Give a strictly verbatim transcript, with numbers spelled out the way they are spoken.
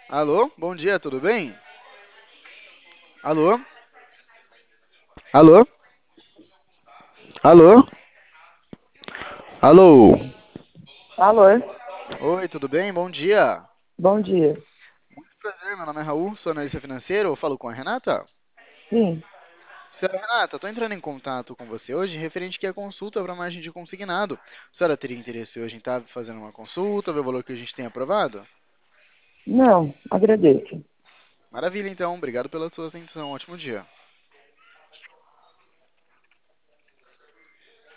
Alô, bom dia, tudo bem? Alô? Alô? Alô? Alô? Alô, Oi, tudo bem? Bom dia. bom dia. Prazer, meu nome é Raul, sou analista financeiro. Eu falo com a Renata. Sim, Senhora Renata, estou entrando em contato com você hoje referente aqui à consulta para margem de consignado. A senhora teria interesse hoje em estar fazendo uma consulta, ver o valor que a gente tem aprovado? não, agradeço. Maravilha, então. Obrigado pela sua atenção. Ótimo dia.